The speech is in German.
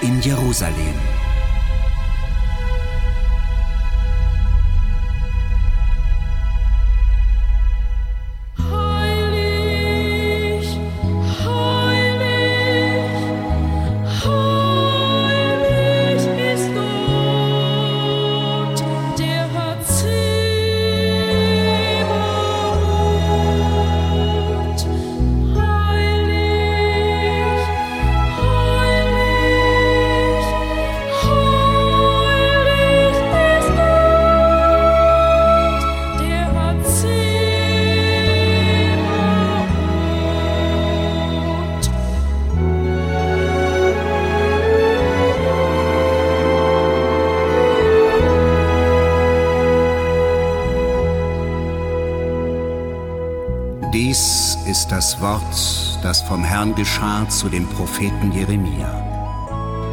in Jerusalem. Dies ist das Wort, das vom Herrn geschah zu dem Propheten Jeremia.